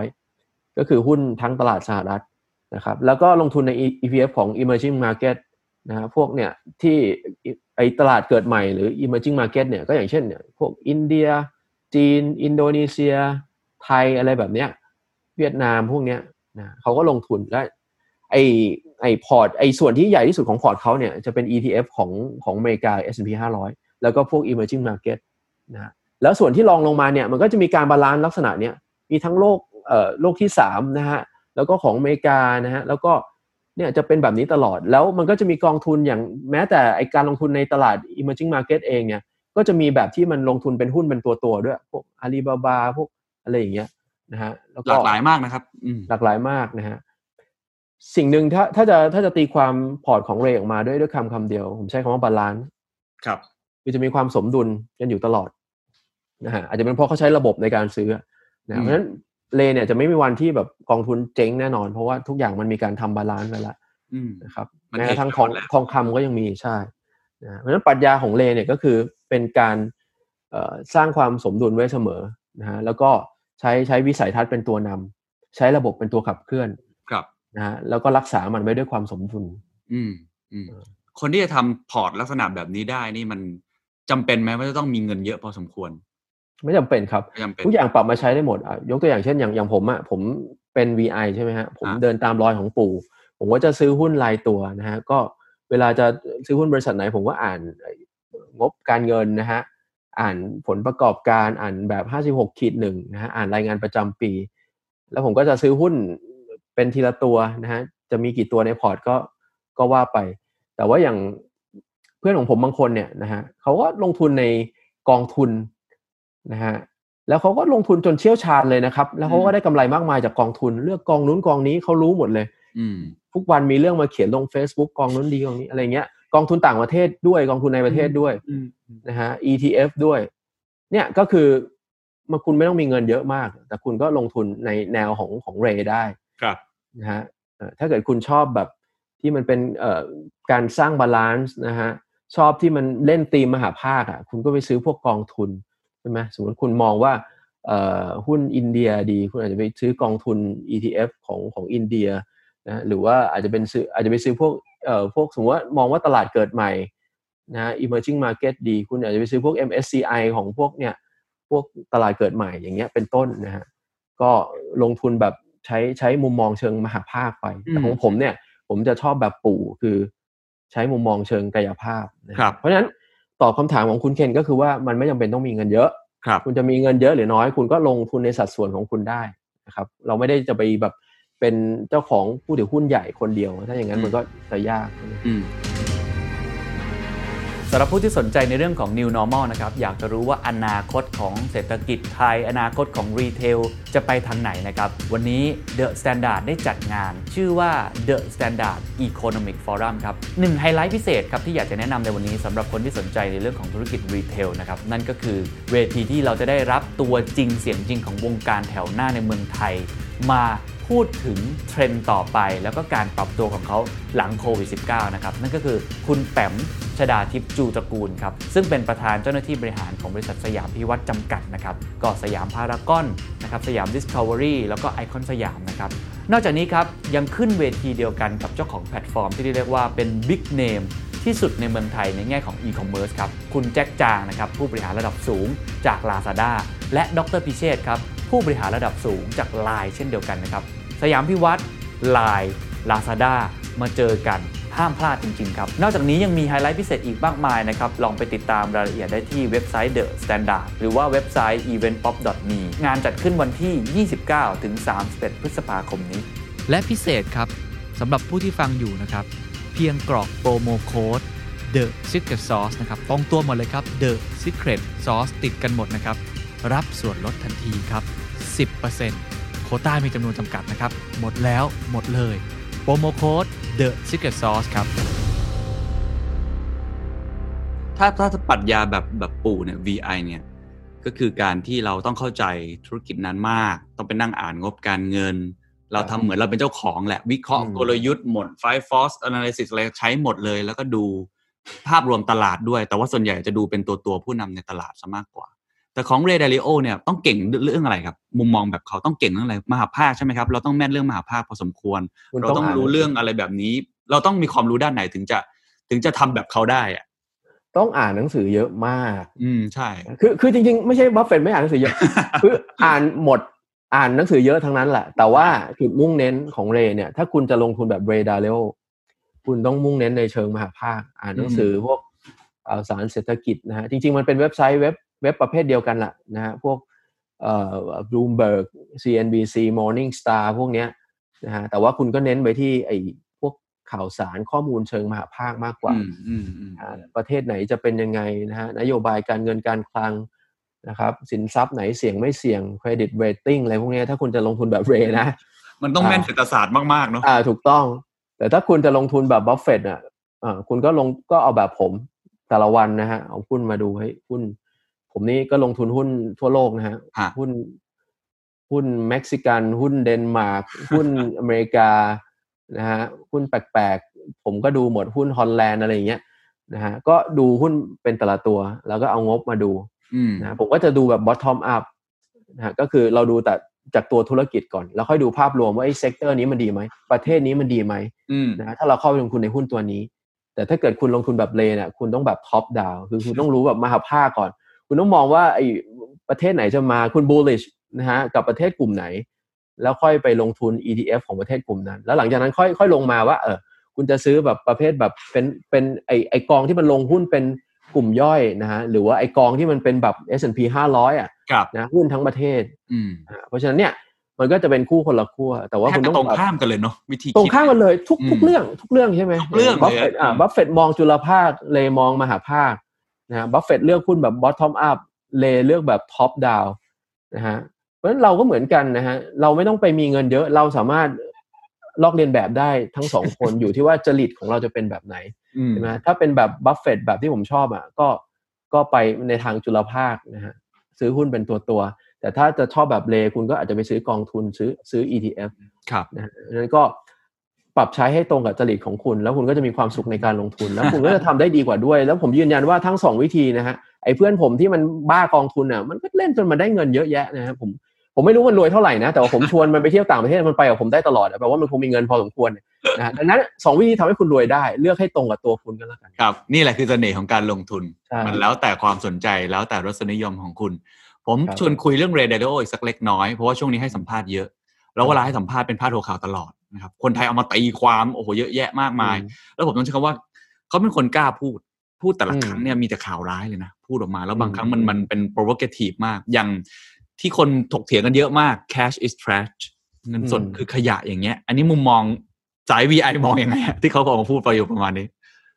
500ก็คือหุ้นทั้งตลาดสหรัฐนะครับแล้วก็ลงทุนใน ETF ของ Emerging Market นะฮะพวกเนี่ยที่ไอตลาดเกิดใหม่หรือ Emerging Market เนี่ยก็อย่างเช่นเนี่ยพวกอินเดียจีนอินโดนีเซียไทยอะไรแบบเนี้ยเวียดนามพวกเนี้ยนะเขาก็ลงทุนและไอพอร์ตไอส่วนที่ใหญ่ที่สุดของพอร์ตเขาเนี่ยจะเป็น ETF ของอเมริกา S&P 500แล้วก็พวก Emerging Market นะแล้วส่วนที่รองลงมาเนี่ยมันก็จะมีการบาลานซ์ลักษณะเนี้ยมีทั้งโลกที่3นะฮะแล้วก็ของอเมริกานะฮะแล้วก็เนี่ยจะเป็นแบบนี้ตลอดแล้วมันก็จะมีกองทุนอย่างแม้แต่ไอการลงทุนในตลาด Emerging Market เองเนี่ยก็จะมีแบบที่มันลงทุนเป็นหุ้นเป็นตัวด้วยพวก Alibaba พวกอะไรอย่างเงี้ยนะฮะแล้วก็หลากหลายมากนะครับหลากหลายมากนะฮะสิ่งหนึ่งถ้าจะตีความพอร์ตของเรย์ออกมาด้วยคำเดียวผมใช้คำว่าบาลานซ์ครับคือจะมีความสมดุลกันอยู่ตลอดนะฮะอาจจะเป็นเพราะเขาใช้ระบบในการซื้อนะเพราะฉะนั้นเรย์เนี่ยจะไม่มีวันที่แบบกองทุนเจ๊งแน่นอนเพราะว่าทุกอย่างมันมีการทำบาลานซ์ไปแล้วนะครับแม้กระทั่งทองคำก็ยังมีใช่นะเพราะฉะนั้นปรัชญาของเรย์เนี่ยก็คือเป็นการสร้างความสมดุลไว้เสมอนะฮะแล้วก็ใช้วิสัยทัศน์เป็นตัวนำใช้ระบบเป็นตัวขับเคลื่อนนะฮะแล้วก็รักษามันไว้ด้วยความสมดุลคนที่จะทำพอร์ตลักษณะแบบนี้ได้นี่มันจำเป็นไหมว่าจะต้องมีเงินเยอะพอสมควรไม่จำเป็นครับทุกอย่างปรับมาใช้ได้หมดยกตัวอย่างเช่นอย่างผมเป็น VI ใช่ไหมฮะผมเดินตามรอยของปู่ผมก็จะซื้อหุ้นรายตัวนะฮะก็เวลาจะซื้อหุ้นบริษัทไหนผมก็อ่านงบการเงินนะฮะอ่านผลประกอบการอ่านแบบ 56-1 นะฮะอ่านรายงานประจำปีแล้วผมก็จะซื้อหุ้นเป็นทีละตัวนะฮะจะมีกี่ตัวในพอร์ตก็ว่าไปแต่ว่าอย่างเพื่อนของผมบางคนเนี่ยนะฮะเขาก็ลงทุนในกองทุนนะฮะแล้วเขาก็ลงทุนจนเชี่ยวชาญเลยนะครับแล้วเขาก็ได้กำไรมากมายจากกองทุนเลือกกองนู้นกองนี้เขารู้หมดเลยทุกวันมีเรื่องมาเขียนลง Facebook กองนู้นดีกองนี้อะไรเงี้ยกองทุนต่างประเทศด้วยกองทุนในประเทศด้วยนะฮะ ETF ด้วยเนี่ยก็คือคุณไม่ต้องมีเงินเยอะมากแต่คุณก็ลงทุนในแนวของเรย์ได้ครับนะฮะถ้าเกิดคุณชอบแบบที่มันเป็นการสร้างบาลานซ์นะฮะชอบที่มันเล่นธีมมหาภาคคุณก็ไปซื้อพวกกองทุนใช่ไหมสมมติคุณมองว่าหุ้นอินเดียดีคุณอาจจะไปซื้อกองทุน ETF ของอินเดียนะหรือว่าอาจจะไปซื้อพวกสมมติว่ามองว่าตลาดเกิดใหม่นะ emerging market ดีคุณอาจจะไปซื้อพวก MSCI ของพวกเนี่ยพวกตลาดเกิดใหม่อย่างเงี้ยเป็นต้นนะฮะก็ลงทุนแบบใช้มุมมองเชิงมหาภาคไปแต่ของผมเนี่ยผมจะชอบแบบปู่คือใช้มุมมองเชิงกายภาพนะครับเพราะฉะนั้นตอบคำถามของคุณเคนก็คือว่ามันไม่จำเป็นต้องมีเงินเยอะคุณจะมีเงินเยอะหรือน้อยคุณก็ลงทุนในสัดส่วนของคุณได้นะครับเราไม่ได้จะไปแบบเป็นเจ้าของผู้ถือหุ้นใหญ่คนเดียวถ้าอย่างนั้นมันก็จะยากสำหรับผู้ที่สนใจในเรื่องของ New Normal นะครับอยากจะรู้ว่าอนาคตของเศรษฐกิจไทยอนาคตของรีเทลจะไปทางไหนนะครับวันนี้ The Standard ได้จัดงานชื่อว่า The Standard Economic Forum ครับ1ไฮไลท์พิเศษครับที่อยากจะแนะนำในวันนี้สำหรับคนที่สนใจในเรื่องของธุรกิจรีเทลนะครับนั่นก็คือเวทีที่เราจะได้รับตัวจริงเสียงจริงของวงการแถวหน้าในเมืองไทยมาพูดถึงเทรนด์ต่อไปแล้วก็การปรับตัวของเขาหลังโควิด -19 นะครับนั่นก็คือคุณแปมชดาทิพย์จูตระกูลครับซึ่งเป็นประธานเจ้าหน้าที่บริหารของบริษัทสยามพิวัตรจำกัดนะครับก็สยามพารากอนนะครับสยามดิสคัฟเวอรี่แล้วก็ไอคอนสยามนะครับนอกจากนี้ครับยังขึ้นเวทีเดียวกันกับเจ้าของแพลตฟอร์มที่เรียกว่าเป็นบิ๊กเนมที่สุดในเมืองไทยในแง่ของอีคอมเมิร์ซครับคุณแจ็คจางนะครับผู้บริหารระดับสูงจาก Lazada และดร.พิเชษฐ์ครับผู้บริหารระดับสูงจาก LINE เช่นเดียวกันนะครับสยามพิวัตร LINE Lazada มาเจอกันห้ามพลาดจริงๆครับนอกจากนี้ยังมีไฮไลท์พิเศษอีกมากมายนะครับลองไปติดตามรายละเอียดได้ที่เว็บไซต์ The Standard หรือว่าเว็บไซต์ eventpop.me งานจัดขึ้นวันที่ 29-31 พฤษภาคมนี้และพิเศษครับสำหรับผู้ที่ฟังอยู่นะครับเพียงกรอกโปรโมโค้ด The Secret Sauce นะครับตรงตัวหมดเลยครับ The Secret Sauce ติดกันหมดนะครับรับส่วนลดทันทีครับ 10%โควต้ามีจำนวนจำกัดนะครับหมดแล้วหมดเลยโปรโมโค้ด The Secret Sauce ครับถ้าปรัชญาแบบปู่เนี่ย VI เนี่ยก็คือการที่เราต้องเข้าใจธุรกิจนั้นมากต้องไปนั่งอ่านงบการเงินเราทำเหมือนเราเป็นเจ้าของแหละวิเคราะห์กลยุทธ์หมด Five Force Analysis อะไรใช้หมดเลยแล้วก็ดูภาพรวมตลาดด้วยแต่ว่าส่วนใหญ่จะดูเป็นตัวผู้นำในตลาดซะมากกว่าแต่ของเรย์ดาริโอเนี่ยต้องเก่งเรื่องอะไรครับมุมมองแบบเขาต้องเก่งเรื่องอะไรมหาภาคใช่ไหมครับเราต้องแม่นเรื่องมหาภาคพอสมควรเราต้องรู้เรื่องอะไรแบบนี้เราต้องมีความรู้ด้านไหนถึงจะทำแบบเขาได้อะต้องอ่านหนังสือเยอะมากใช่คือจริงๆไม่ใช่บัฟเฟตต์ไม่อ่านหนังสือเยอะ คืออ่านหมดอ่านหนังสือเยอะทั้งนั้นแหละแต่ว่าจุดมุ่งเน้นของเรย์เนี่ยถ้าคุณจะลงทุนแบบเรย์ดาริโอคุณต้องมุ่งเน้นในเชิงมหาภาคอ่านหนังสือพวกสารเศรษฐกิจนะฮะจริงๆมันเป็นเว็บไซต์เว็บประเภทเดียวกันแหละนะฮะพวกBloomberg CNBC Morning Star พวกเนี้ยนะฮะแต่ว่าคุณก็เน้นไปที่ไอ้พวกข่าวสารข้อมูลเชิงมหาภาคมากกว่าประเทศไหนจะเป็นยังไงนะฮะนโยบายการเงินการคลังนะครับสินทรัพย์ไหนเสี่ยงไม่เสี่ยง credit rating อะไรพวกนี้ถ้าคุณจะลงทุนแบบเรย์นะมันต้องแม่นเศรษฐศาสตร์มากๆเนาะถูกต้องแต่ถ้าคุณจะลงทุนแบบบัฟเฟตต์คุณก็เอาแบบผมแต่ละวันนะฮะเอาหุ้นมาดูให้หุ้นผมนี่ก็ลงทุนหุ้นทั่วโลกนะฮะหุ้นเม็กซิกันหุ้นเดนมาร์กหุ้นอเมริกานะฮะหุ้นแปลกๆผมก็ดูหมดหุ้นฮอลแลนด์อะไรอย่างเงี้ยนะฮะก็ดูหุ้นเป็นแต่ละตัวแล้วก็เอางบมาดูนะผมก็จะดูแบบ bottom up นะฮะก็คือเราดูแต่จากตัวธุรกิจก่อนแล้วค่อยดูภาพรวมว่าไอ้เซกเตอร์นี้มันดีไหมประเทศนี้มันดีไหมนะฮะถ้าเราเข้าไปลงทุนในหุ้นตัวนี้แต่ถ้าเกิดคุณลงทุนแบบเลเนี่ยคุณต้องแบบ top down คือคุณต้องรู้แบบมหาภาคก่อนคุณต้องมองว่าไอ้ประเทศไหนจะมาคุณ bullish นะฮะกับประเทศกลุ่มไหนแล้วค่อยไปลงทุน ETF ของประเทศกลุ่มนั้นแล้วหลังจากนั้นค่อยลงมาว่าคุณจะซื้อแบบประเภทแบบเป็นไอกองที่มันลงหุ้นเป็นกลุ่มย่อยนะฮะหรือว่าไอกองที่มันเป็นแบบ S&P 500นะหุ้นทั้งประเทศเพราะฉะนั้นเนี่ยมันก็จะเป็นคู่คนละขั้วแต่ว่าคุณต้องตรงข้ามกันเลยเนาะวิธีตรงข้ามกันเลยทุกเรื่องใช่ไหมทุกเรื่องเลยบัฟเฟตต์มองจุลภาคเลมองมหาภาคนะบัฟเฟตต์เลือกหุ้นแบบ bottom up เลเลือกแบบ top down นะฮะเพราะฉะนั้นเราก็เหมือนกันนะฮะเราไม่ต้องไปมีเงินเยอะเราสามารถลอกเลียนแบบได้ทั้งสองคน อยู่ที่ว่าจริตของเราจะเป็นแบบไหนใช่ไหมถ้าเป็นแบบบัฟเฟตต์แบบที่ผมชอบก็ไปในทางจุลภาคนะฮะซื้อหุ้นเป็นตัวแต่ถ้าจะชอบแบบเลคุณก็อาจจะไปซื้อกองทุนซื้อ ETF ครับนะฮะนั้นก็ปรับใช้ให้ตรงกับจริตของคุณแล้วคุณก็จะมีความสุขในการลงทุนแล้วคุณก็จะทำได้ดีกว่าด้วยแล้วผมยืนยันว่าทั้ง2วิธีนะฮะไอ้เพื่อนผมที่มันบ้ากองทุนมันก็เล่นจนมันได้เงินเยอะแยะนะครับผมไม่รู้มันรวยเท่าไหร่นะแต่ว่าผมชวนมันไปเที่ยวต่างประเทศมันไปกับผมได้ตลอดแปลว่ามันคงมีเงินพอสมควรนะฮะดังนั้น2วิธีทำให้คุณรวยได้เลือกให้ตรงกับตัวคุณก็แล้วกันครับนี่แหละคือเสน่ห์ของการลงทุนมันแล้วแต่ความสนใจแล้วแต่รสนิยมของคุณผมชวนคุยเรื่องเรย์ดาริโออีกสักเล็กน้อยเพราะว่าช่วงนี้ให้สัมภาษณ์เยอะแล้วเวลาให้สัมภาษณ์เป็นพาดหัวข่าวตลอดนะครับคนไทยเอามาตีความโอ้โหเยอะแยะมากมายแล้วผมต้องใช้คำว่าเขาเป็นคนกล้าพูดแต่ละครั้งเนี่ยมีแต่ข่าวร้ายเลยนะพูดออกมาแล้วบางครั้งมันเป็น provocative มากอย่างที่คนถกเถียงกันเยอะมาก cash is trash เงินสดคือขยะอย่างเงี้ยอันนี้มุมมองสาย VI มองยังไงที่เขาออกมาพูดประโยคประมาณนี้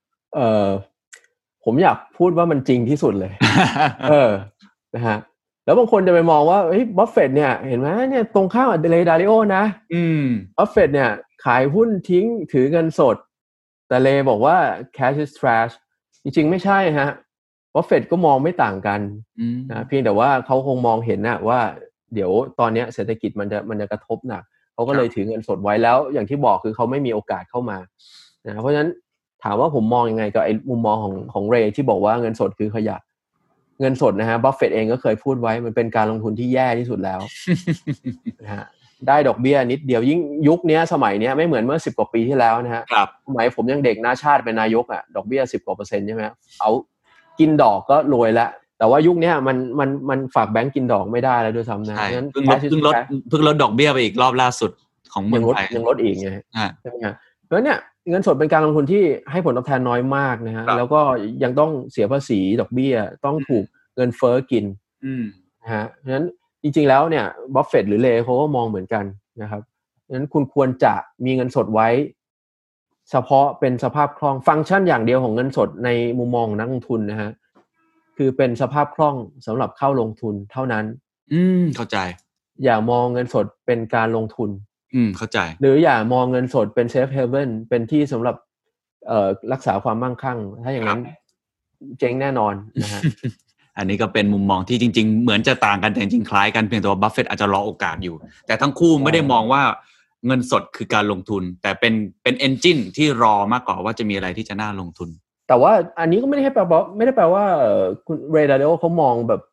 ผมอยากพูดว่ามันจริงที่สุดเลย นะฮะแล้วบางคนจะไปมองว่าเฮ้ยบัฟเฟตต์เนี่ยเห็นไหมเนี่ยตรงข้ามกับเรย์ดาริโอนะบัฟเฟตต์เนี่ยขายหุ้นทิ้งถือเงินสดแต่เรย์บอกว่า cash is trash จริงๆไม่ใช่ฮะบัฟเฟตต์ก็มองไม่ต่างกันนะเพียงแต่ว่าเขาคงมองเห็นนะว่าเดี๋ยวตอนนี้เศรษฐกิจมันจะกระทบหนักเขาก็เลยถือเงินสดไว้แล้วอย่างที่บอกคือเขาไม่มีโอกาสเข้ามานะเพราะฉะนั้นถามว่าผมมองยังไงกับไอ้มุมมองของเรย์ที่บอกว่าเงินสดคือขยะเงินสดนะฮะบัฟเฟตต์เองก็เคยพูดไว้มันเป็นการลงทุนที่แย่ที่สุดแล้ว นะฮะได้ดอกเบี้ยนิดเดียวยิ่งยุคนี้สมัยนี้ไม่เหมือนเมื่อ10กว่าปีที่แล้วนะฮะสมัยผมยังเด็กนาชาติเป็นนายกดอกเบี้ย10กว่า%ใช่ไหมเอากินดอกก็รวยแล้วแต่ว่ายุคนี้มันฝากแบงก์กินดอกไม่ได้แล้วด้วยซ้ำนะงั้นเพิ่งลดดอกเบี้ยไปอีกรอบล่าสุดของเมืองไทยยังลดอีกไงใช่ไหมฮะเพราะเนี่ยเงินสดเป็นการลงทุนที่ให้ผลตอบแทนน้อยมากนะฮะแล้วก็ยังต้องเสียภาษีดอกเบี้ยต้องถูกเงินเฟ้อกินนะฮะเพราะฉะนั้นจริงๆแล้วเนี่ยบัฟเฟตต์หรือเลย์เขาก็มองเหมือนกันนะครับเพราะฉะนั้นคุณควรจะมีเงินสดไว้เฉพาะเป็นสภาพคล่องฟังก์ชันอย่างเดียวของเงินสดในมุมมองนักลงทุนนะฮะคือเป็นสภาพคล่องสำหรับเข้าลงทุนเท่านั้นเข้าใจอย่ามองเงินสดเป็นการลงทุนเข้าใจหรืออย่ามองเงินสดเป็นเซฟเฮเว่นเป็นที่สำหรับรักษาความมั่งคั่งถ้าอย่างนั้นเจ๊งแน่นอนนะฮะอันนี้ก็เป็นมุมมองที่จริงๆเหมือนจะต่างกันแต่จริงๆคล้ายกันเพียงแต่ว่าบัฟเฟตต์อาจจะรอโอกาสอยู่แต่ทั้งคู่ไม่ได้มองว่าเงินสดคือการลงทุนแต่เป็นเอนจินที่รอมากกว่าว่าจะมีอะไรที่จะน่าลงทุนแต่ว่าอันนี้ก็ไม่ได้แปลว่าคุณเรย์ดาริโอเขามองแบบ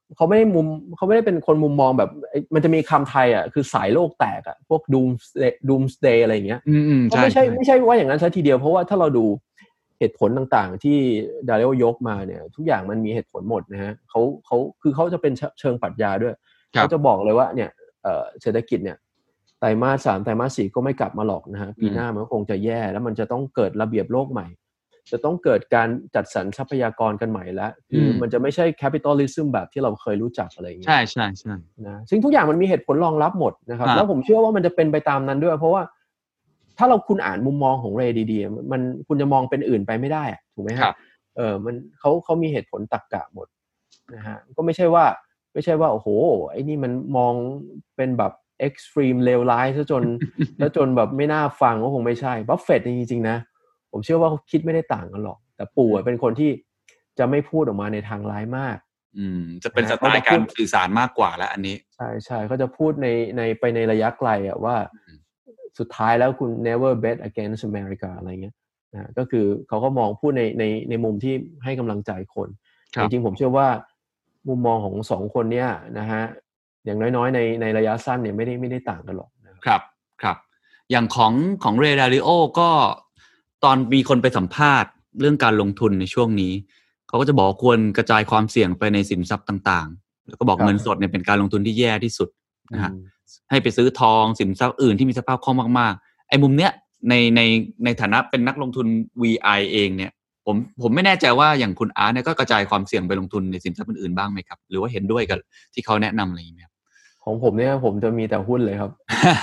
เขาไม่ได้เป็นคนมุมมองแบบมันจะมีคำไทยอ่ะคือสายโลกแตกอ่ะพวก doomsday อะไรอย่างเงี้ยก็ไม่ใช่ว่าอย่างนั้นซะทีเดียวเพราะว่าถ้าเราดูเหตุผลต่างๆที่ดาริโอยกมาเนี่ยทุกอย่างมันมีเหตุผลหมดนะฮะเขาจะเป็นเชิงปรัชญาด้วยเขาจะบอกเลยว่าเนี่ยเศรษฐกิจเนี่ยไตรมาส 3ไตรมาส 4ก็ไม่กลับมาหรอกนะฮะปีหน้ามันคงจะแย่แล้วมันจะต้องเกิดระเบียบโลกใหม่จะต้องเกิดการจัดสรรทรัพยากรกันใหม่แล้วคือมันจะไม่ใช่แคปิตอลิซึมแบบที่เราเคยรู้จักอะไรอย่างเงี้ยใช่นะซึ่งทุกอย่างมันมีเหตุผลรองรับหมดนะครับแล้วผมเชื่อว่ามันจะเป็นไปตามนั้นด้วยเพราะว่าถ้าคุณอ่านมุมมองของเรย์ดีๆมันคุณจะมองเป็นอื่นไปไม่ได้ถูกไหมครับมันเขามีเหตุผลตรรกะหมดนะฮะก็ไม่ใช่ว่าโอ้โหไอ้นี่มันมองเป็นแบบเอ็กซ์ตรีมเลวร้ายซะจนแบบไม่น่าฟังก็คงไม่ใช่บัฟเฟตต์จริงๆนะผมเชื่อว่าเขาคิดไม่ได้ต่างกันหรอกแต่ปู่เป็นคนที่จะไม่พูดออกมาในทางร้ายมากจะเป็นสไตล์การสื่อสารมากกว่าแล้วอันนี้ใช่เขาจะพูดในไปในระยะไกลอะว่าสุดท้ายแล้วคุณ never bet against America อะไรเงี้ยนะก็คือเขาก็มองพูดในมุมที่ให้กำลังใจคนจริงๆผมเชื่อว่ามุมมองของสองคนเนี้ยนะฮะอย่างน้อยๆในระยะสั้นเนี่ยไม่ได้ต่างกันหรอกครับอย่างของเรย์ดาริโอก็ตอนมีคนไปสัมภาษณ์เรื่องการลงทุนในช่วงนี้เขาก็จะบอกควรกระจายความเสี่ยงไปในสินทรัพย์ต่างๆแล้วก็บอกเงินสดเนี่ยเป็นการลงทุนที่แย่ที่สุดนะฮะให้ไปซื้อทองสินทรัพย์อื่นที่มีสภาพคล่องมากๆไอ้มุมเนี้ยในฐานะเป็นนักลงทุน VI เองเนี่ยผมไม่แน่ใจว่าอย่างคุณอาร์ตเนี่ยก็กระจายความเสี่ยงไปลงทุนในสินทรัพย์อื่นๆบ้างไหมครับหรือว่าเห็นด้วยกับที่เขาแนะนำอะไรอย่างเงี้ยของผมเนี่ยผมจะมีแต่หุ้นเลยครับ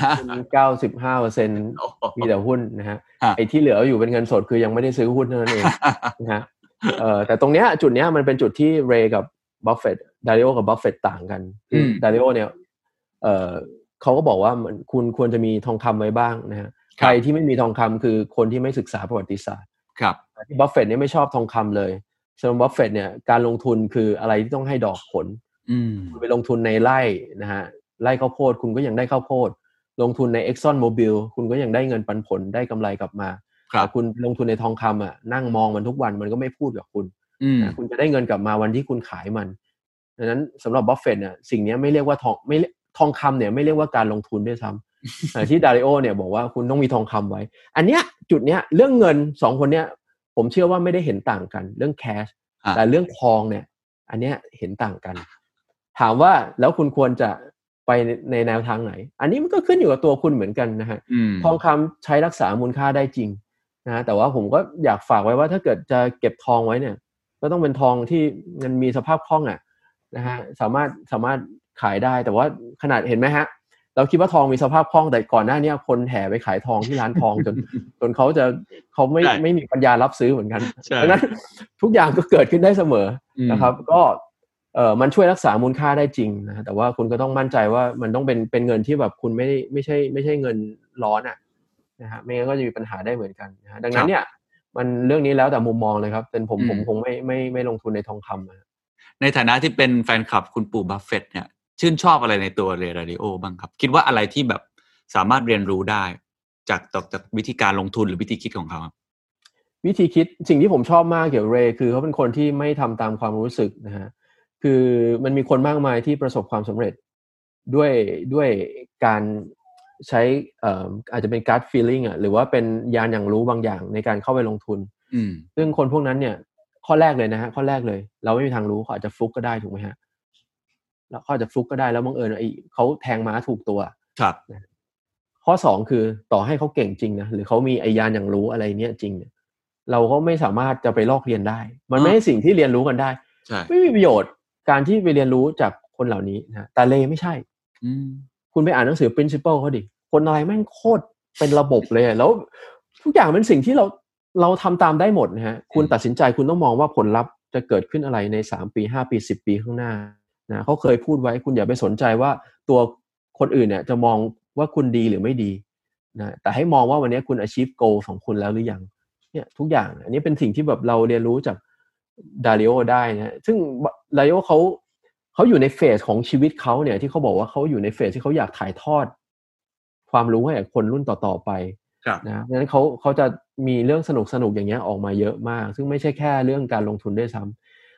95% มีแต่หุ้นนะฮะไอ้ที่เหลืออยู่เป็นเงินสดคือยังไม่ได้ซื้อหุ้นเท่านั้นเองนะฮะแต่ตรงเนี้ยจุดเนี้ยมันเป็นจุดที่เรย์กับบัฟเฟตต์ดาริโอกับบัฟเฟตต์ต่างกันดาริโอเนี่ยเขาก็บอกว่าคุณควรจะมีทองคำไว้บ้างนะฮะใครที่ไม่มีทองคำคือคนที่ไม่ศึกษาประวัติศาสตร์ที่บัฟเฟตต์เนี่ยไม่ชอบทองคำเลยสำหรับบัฟเฟตต์เนี่ยการลงทุนคืออะไรที่ต้องให้ดอกผลคุณไปลงทุนในไร่นะฮะไร่ข้าวโพดคุณก็ยังได้ข้าวโพดลงทุนใน Exxon Mobil คุณก็ยังได้เงินปันผลได้กำไรกลับมาแต่คุณลงทุนในทองคำอ่ะนั่งมองมันทุกวันมันก็ไม่พูดกับคุณนะคุณจะได้เงินกลับมาวันที่คุณขายมันดังนั้นสำหรับบัฟเฟตต์เนี่ยสิ่งนี้ไม่เรียกว่าทองคำเนี่ยไม่เรียกว่าการลงทุนด้วยซ้ำแต่ที่ดาริโอเนี่ยบอกว่าคุณต้องมีทองคำไว้อันเนี้ยจุดเนี้ยเรื่องเงินสองคนเนี้ยผมเชื่อว่าไม่ได้เห็นต่างกันเรื่องแคชแต่เรื่องทองเนี่ยอันเนี้ยเห็นต่างกันถามว่าแล้วคุณควรจะไปในแนวทางไหนอันนี้มันก็ขึ้นอยู่กับตัวคุณเหมือนกันนะฮะทองคำใช้รักษามูลค่าได้จริงนะแต่ว่าผมก็อยากฝากไว้ว่าถ้าเกิดจะเก็บทองไว้เนี่ยก็ต้องเป็นทองที่มันมีสภาพคล่องนะฮะสามารถขายได้แต่ว่าขนาดเห็นไหมฮะเราคิดว่าทองมีสภาพคล่องแต่ก่อนหน้านี้คนแห่ไปขายทองที่ร้านทองจนเขาไม่มีปัญญารับซื้อเหมือนกันดังนั้นทุกอย่างก็เกิดขึ้นได้เสมอนะครับก็มันช่วยรักษามูลค่าได้จริงนะแต่ว่าคุณก็ต้องมั่นใจว่ามันต้องเป็นเงินที่แบบคุณไม่ใช่เงินร้อนนะฮะไม่งั้นก็จะมีปัญหาได้เหมือนกันนะฮะดังนั้นเนี่ยมันเรื่องนี้แล้วแต่มุมมองเลยครับแต่ผมคงไม่ลงทุนในทองคำในฐานะที่เป็นแฟนคลับคุณปู่บัฟเฟตต์เนี่ยชื่นชอบอะไรในตัวเรย์ดาริโอบ้างครับคิดว่าอะไรที่แบบสามารถเรียนรู้ได้จากวิธีการลงทุนหรือวิธีคิดของเขาวิธีคิดสิ่งที่ผมชอบมากเกี่ยวกับเรย์คือเขาเป็นคนที่ไม่ทำตามความรู้สึกนะฮะคือมันมีคนมากมายที่ประสบความสำเร็จด้วยการใช้อาจจะเป็น gut feeling หรือว่าเป็นญาณอย่างรู้บางอย่างในการเข้าไปลงทุนซึ่งคนพวกนั้นเนี่ยข้อแรกเลยนะฮะข้อแรกเลยเราไม่มีทางรู้เขาอาจจะฟลุกก็ได้ถูกไหมฮะแล้วเขาอาจจะฟลุกก็ได้แล้วบังเอิญเขาแทงม้าถูกตัวครับข้อ2คือต่อให้เขาเก่งจริงนะหรือเขามีญาณอย่างรู้อะไรเนี้ยจริงเนี่ยเราก็ไม่สามารถจะไปลอกเรียนได้มันไม่ใช่สิ่งที่เรียนรู้กันได้ไม่มีประโยชน์การที่ไปเรียนรู้จากคนเหล่านี้นะแต่เลไม่ใช่คุณไปอ่านหนังสือ principle เขาดิคนอะไรแม่งโคตรเป็นระบบเลยแล้วทุกอย่างเป็นสิ่งที่เราทำตามได้หมดนะฮะคุณตัดสินใจคุณต้องมองว่าผลลัพธ์จะเกิดขึ้นอะไรใน3ปี5ปี10ปีข้างหน้านะเขาเคยพูดไว้คุณอย่าไปสนใจว่าตัวคนอื่นเนี่ยจะมองว่าคุณดีหรือไม่ดีนะแต่ให้มองว่าวันนี้คุณ achieve goal ของคุณแล้วหรือยังเนี่ยทุกอย่างอันนี้เป็นสิ่งที่แบบเราเรียนรู้จากดาริโอได้นะซึ่งดาริโอเขาอยู่ในเฟสของชีวิตเขาเนี่ยที่เขาบอกว่าเขาอยู่ในเฟสที่เขาอยากถ่ายทอดความรู้ให้กับคนรุ่นต่อๆไปนะดังนั้นเขาจะมีเรื่องสนุกอย่างเงี้ยออกมาเยอะมากซึ่งไม่ใช่แค่เรื่องการลงทุนด้วยซ้ำ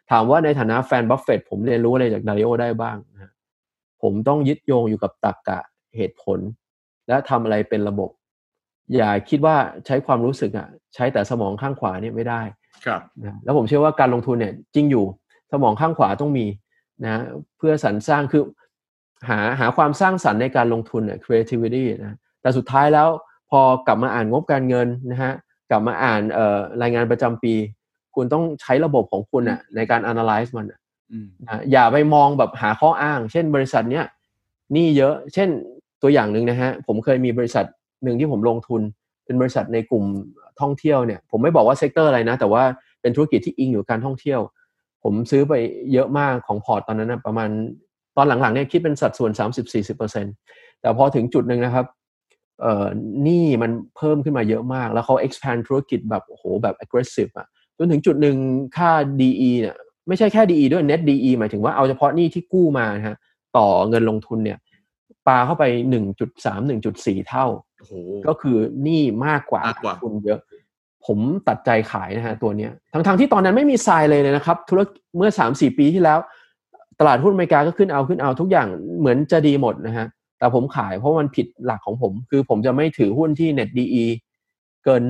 ถามว่าในฐานะแฟนบัฟเฟตต์ผมเรียนรู้อะไรจากดาริโอได้บ้างนะผมต้องยึดโยงอยู่กับตรรกะเหตุผลและทำอะไรเป็นระบบอย่าคิดว่าใช้ความรู้สึกใช้แต่สมองข้างขวาเนี่ยไม่ได้ครับนะแล้วผมเชื่อว่าการลงทุนเนี่ยจริงอยู่สมองข้างขวาต้องมีนะเพื่อสรรสร้างคือหาความสร้างสรรค์ในการลงทุนเนี่ย creativity นะแต่สุดท้ายแล้วพอกลับมาอ่านงบการเงินนะฮะกลับมาอ่านรายงานประจำปีคุณต้องใช้ระบบของคุณในการ analyze มันนะอย่าไปมองแบบหาข้ออ้างเช่นบริษัทเนี้ยหนี้เยอะเช่นตัวอย่างหนึ่งนะฮะผมเคยมีบริษัทหนึ่งที่ผมลงทุนเป็นบริษัทในกลุ่มท่องเที่ยวเนี่ยผมไม่บอกว่าเซกเตอร์อะไรนะแต่ว่าเป็นธุรกิจที่อิงอยู่การท่องเที่ยวผมซื้อไปเยอะมากของพอร์ตตอนนั้นนะประมาณตอนหลังๆเนี่ยคิดเป็นสัดส่วน 30-40% แต่พอถึงจุดนึงนะครับหนี้มันเพิ่มขึ้นมาเยอะมากแล้วเขา expand ธุรกิจแบบโอ้โหแบบ aggressive จนถึงจุดนึงค่า DE เนี่ยไม่ใช่แค่ DE ด้วย net DE หมายถึงว่าเอาเฉพาะหนี้ที่กู้มานะฮะต่อเงินลงทุนเนี่ยปาเข้าไป 1.3-1.4 เท่าก็คือหนี้มากกว่าทุนเยอะผมตัดใจขายนะฮะตัวเนี้ยทั้งที่ตอนนั้นไม่มีทรายเลยนะครับธุรกิจเมื่อ 3-4 ปีที่แล้วตลาดหุ้นอเมริกาก็ขึ้นเอาทุกอย่างเหมือนจะดีหมดนะฮะแต่ผมขายเพราะมันผิดหลักของผมคือผมจะไม่ถือหุ้นที่ net DE เกิน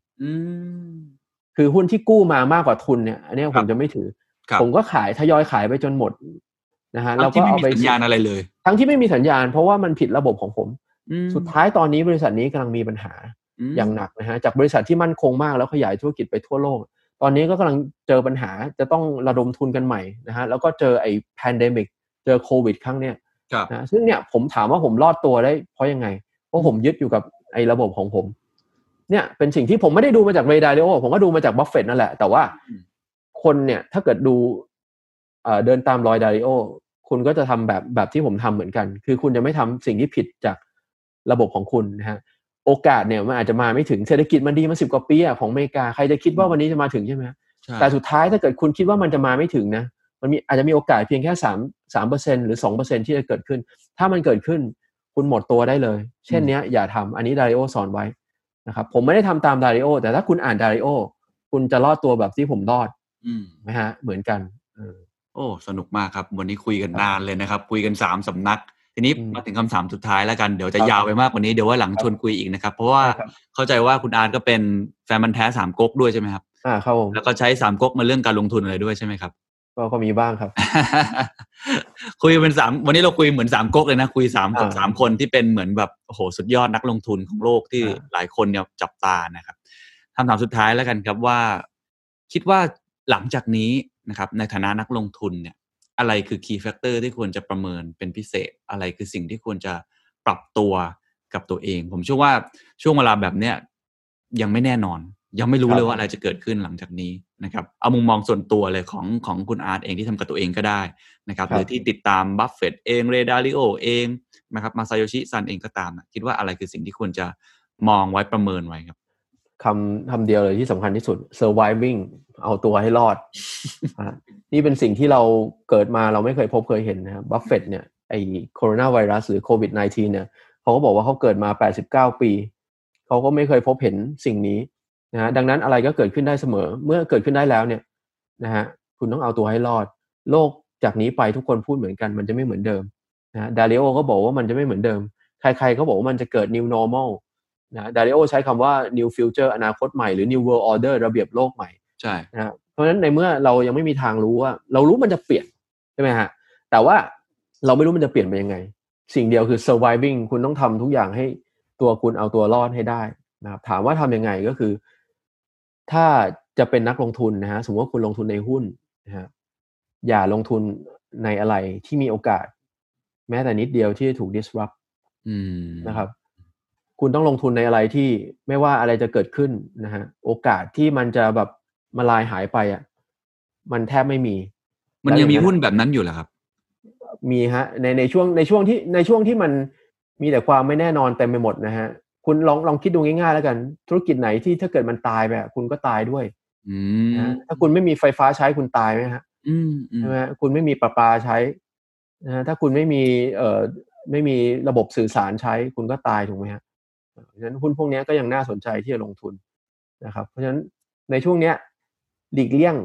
1คือหุ้นที่กู้มามากกว่าทุนเนี่ยอันนี้ผมจะไม่ถือผมก็ขายทยอยขายไปจนหมดนะฮะแล้วก็เอาไปสัญญาณอะไรเลยทั้งที่ไม่มีสัญญาณเพราะว่ามันผิดระบบของผมสุดท้ายตอนนี้บริษัทนี้กำลังมีปัญหาอย่างหนักนะฮะจากบริษัทที่มั่นคงมากแล้วขยายธุรกิจไปทั่วโลกตอนนี้ก็กำลังเจอปัญหาจะต้องระดมทุนกันใหม่นะฮะแล้วก็เจอไอ้ pandemic เจอโควิดครั้งเนี้ยนะซึ่งเนี่ยผมถามว่าผมรอดตัวได้เพราะยังไงเพราะผมยึดอยู่กับไอ้ระบบของผมเนี่ยเป็นสิ่งที่ผมไม่ได้ดูมาจากเรย์ ดาริโอผมก็ดูมาจากบัฟเฟตต์นั่นแหละแต่ว่าคนเนี่ยถ้าเกิดดูเดินตามรอยดาริโอคุณก็จะทำแบบที่ผมทำเหมือนกันคือคุณจะไม่ทำสิ่งที่ผิดจากระบบของคุณนะฮะโอกาสเนี่ยมันอาจจะมาไม่ถึงเศรษฐกิจมันดีมา10 กว่าปีของอเมริกาใครจะคิดว่าวันนี้จะมาถึงใช่ไหมแต่สุดท้ายถ้าเกิดคุณคิดว่ามันจะมาไม่ถึงนะมันอาจจะมีโอกาสเพียงแค่3% หรือ 2% ที่จะเกิดขึ้นถ้ามันเกิดขึ้นคุณหมดตัวได้เลยเช่นนี้อย่าทำอันนี้ดาริโอสอนไว้นะครับผมไม่ได้ทำตามดาริโอแต่ถ้าคุณอ่านดาริโอคุณจะรอดตัวแบบที่ผมรอดนะฮะเหมือนกันโอ้สนุกมากครับวันนี้คุยกันนานเลยนะครับคุยกัน3 สำนักทีนี้มาถึงคำถามสุดท้ายแล้วกันเดี๋ยวจะยาวไปมากกว่านี้เดี๋ยวว่าหลังชวนคุยอีกนะครับเพราะว่าเข้าใจว่าคุณอาร์ตก็เป็นแฟนมันแท้3ก๊กด้วยใช่ไหมครับครับแล้วก็ใช้3ก๊กมาเรื่องการลงทุนอะไรด้วยใช่ไหมครับก็มีบ้างครับคุยเป็น3วันนี้เราคุยเหมือน3ก๊กเลยนะคุย3คนที่เป็นเหมือนแบบโอ้โหสุดยอดนักลงทุนของโลกที่หลายคนเนี่ยจับตานะครับคำถามสุดท้ายแล้วกันครับว่าคิดว่าหลังจากนี้นะครับในฐานะนักลงทุนเนี่ยอะไรคือ key factor ที่ควรจะประเมินเป็นพิเศษอะไรคือสิ่งที่ควรจะปรับตัวกับตัวเองผมเชื่อว่าช่วงเวลาแบบเนี้ยยังไม่แน่นอนยังไม่รู้เลยว่าอะไรจะเกิดขึ้นหลังจากนี้นะครับเอามุมมองส่วนตัวเลยของคุณอาร์ตเองที่ทำกับตัวเองก็ได้นะครับหรือที่ติดตามบัฟเฟตต์เองเรย์ ดาริโอเองนะครับมาซาโยชิซันเองก็ตามคิดว่าอะไรคือสิ่งที่ควรจะมองไว้ประเมินไว้ครับคำเดียวเลยที่สำคัญที่สุด surviving เอาตัวให้รอด นี่เป็นสิ่งที่เราเกิดมาเราไม่เคยพบเคยเห็นนะครับบัฟเฟตต์เนี่ยไอ้โคโรนาไวรัสหรือโควิด -19 เนี่ยเขาก็บอกว่าเขาเกิดมา89 ปีเขาก็ไม่เคยพบเห็นสิ่งนี้นะฮะดังนั้นอะไรก็เกิดขึ้นได้เสมอเมื่อเกิดขึ้นได้แล้วเนี่ยนะฮะคุณต้องเอาตัวให้รอดโลกจากนี้ไปทุกคนพูดเหมือนกันมันจะไม่เหมือนเดิมนะดาริโอก็บอกว่ามันจะไม่เหมือนเดิมใครๆก็บอกว่ามันจะเกิด new normal นะดาริโอใช้คำว่า new future อนาคตใหม่หรือ new world order ระเบียบโลกใหม่ใช่นะเพราะฉะนั้นในเมื่อเรายังไม่มีทางรู้ว่าเรารู้มันจะเปลี่ยนใช่ไหมฮะแต่ว่าเราไม่รู้มันจะเปลี่ยนไปยังไงสิ่งเดียวคือ surviving คุณต้องทำทุกอย่างให้ตัวคุณเอาตัวรอดให้ได้นะครับถามว่าทำยังไงก็คือถ้าจะเป็นนักลงทุนนะฮะสมมติว่าคุณลงทุนในหุ้นนะฮะอย่าลงทุนในอะไรที่มีโอกาสแม้แต่นิดเดียวที่จะถูก disrupt นะครับคุณต้องลงทุนในอะไรที่ไม่ว่าอะไรจะเกิดขึ้นนะฮะโอกาสที่มันจะแบบมาลายหายไปมันแทบไม่มีมันยังมีหุ้นแบบนั้นอยู่เหรอครับมีฮะในช่วงที่มันมีแต่ความไม่แน่นอนเต็มไปหมดนะฮะคุณลองคิดดูง่ายๆแล้วกันธุรกิจไหนที่ถ้าเกิดมันตายไปคุณก็ตายด้วยนะถ้าคุณไม่มีไฟฟ้าใช้คุณตายไหมฮะใช่ไหมคุณไม่มีประปาใช้นะถ้าคุณไม่มีระบบสื่อสารใช้คุณก็ตายถูกไหมฮะเพราะฉะนั้นหุ้นพวกนี้ก็ยังน่าสนใจที่จะลงทุนนะครับเพราะฉะนั้นในช่วงเนี้ยหลีกเลี่ยง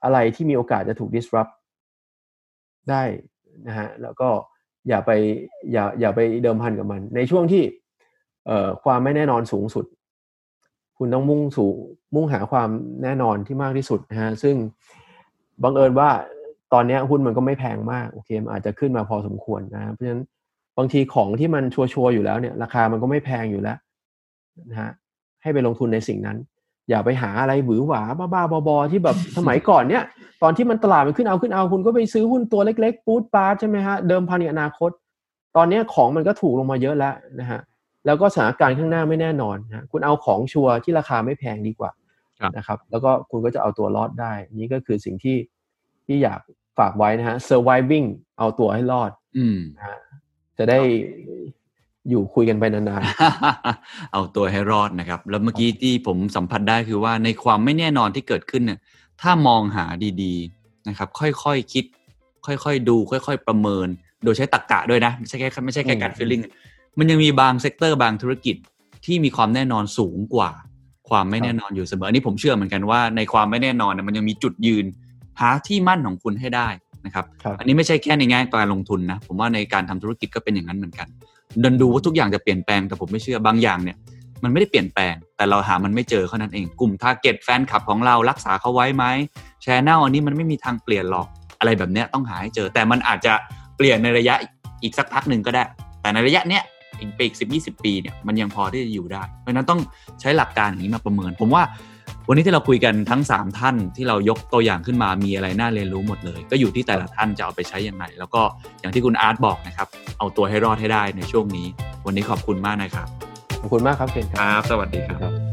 อะไรที่มีโอกาสจะถูก disrupt ได้นะฮะแล้วก็อย่าไปเดิมพันกับมันในช่วงที่ความไม่แน่นอนสูงสุดคุณต้องมุ่งหาความแน่นอนที่มากที่สุดนะฮะซึ่งบังเอิญว่าตอนนี้หุ้นมันก็ไม่แพงมากโอเคมันอาจจะขึ้นมาพอสมควรนะเพราะฉะนั้นบางทีของที่มันชัวร์อยู่แล้วเนี่ยราคามันก็ไม่แพงอยู่แล้วนะฮะให้ไปลงทุนในสิ่งนั้นอย่าไปหาอะไรหวือหวาบ้าๆบอๆที่แบบสมัยก่อนเนี่ยตอนที่มันตลาดมันขึ้นเอาคุณก็ไปซื้อหุ้นตัวเล็กๆปู๊ดปาร์ตใช่ไหมฮะเดิมพันกับอนาคตตอนนี้ของมันก็ถูกลงมาเยอะแล้วนะฮะแล้วก็สถานการณ์ข้างหน้าไม่แน่นอนนะคุณเอาของชัวร์ที่ราคาไม่แพงดีกว่านะครับแล้วก็คุณก็จะเอาตัวรอดได้นี่ก็คือสิ่งที่อยากฝากไว้นะฮะ surviving เอาตัวให้รอดนะฮะจะได้อยู่คุยกันไปนานๆ เอาตัวให้รอดนะครับแล้วเมื่อกี้ที่ผมสัมผัสได้คือว่าในความไม่แน่นอนที่เกิดขึ้นเนี่ยถ้ามองหาดีๆนะครับค่อยๆคิดค่อยๆดูค่อยๆประเมินโดยใช้ตรรกะด้วยนะไม่ใช่แค่การ feeling มันยังมีบางเซกเตอร์บางธุรกิจที่มีความแน่นอนสูงกว่าความไม่แน่นอนอยู่เสมออันนี้ผมเชื่อเหมือนกันว่าในความไม่แน่นอนมันยังมีจุดยืนหาที่มั่นของคุณให้ได้นะครับอันนี้ไม่ใช่แค่ในแง่การลงทุนนะผมว่าในการทำธุรกิจก็เป็นอย่างนั้นเหมือนกันดันดูว่าทุกอย่างจะเปลี่ยนแปลงแต่ผมไม่เชื่อบางอย่างเนี่ยมันไม่ได้เปลี่ยนแปลงแต่เราหามันไม่เจอเท่านั้นเองกลุ่ม target แฟนคลับของเรารักษาเขาไว้ไหม channel อันนี้มันไม่มีทางเปลี่ยนหรอกอะไรแบบเนี้ยต้องหาให้เจอแต่มันอาจจะเปลี่ยนในระยะอีกสักพักนึงก็ได้แต่ในระยะเนี้ยอีกปี10-20 ปีเนี่ยมันยังพอที่จะอยู่ได้เพราะฉะนั้นต้องใช้หลักการอย่างนี้มาประเมินผมว่าวันนี้ที่เราคุยกันทั้ง3ท่านที่เรายกตัวอย่างขึ้นมามีอะไรน่าเรียนรู้หมดเลยก็อยู่ที่แต่ละท่านจะเอาไปใช้ยังไงแล้วก็อย่างที่คุณอาร์ตบอกนะครับเอาตัวให้รอดให้ได้ในช่วงนี้วันนี้ขอบคุณมากนะครับขอบคุณมากครับเคนครับสวัสดีครับ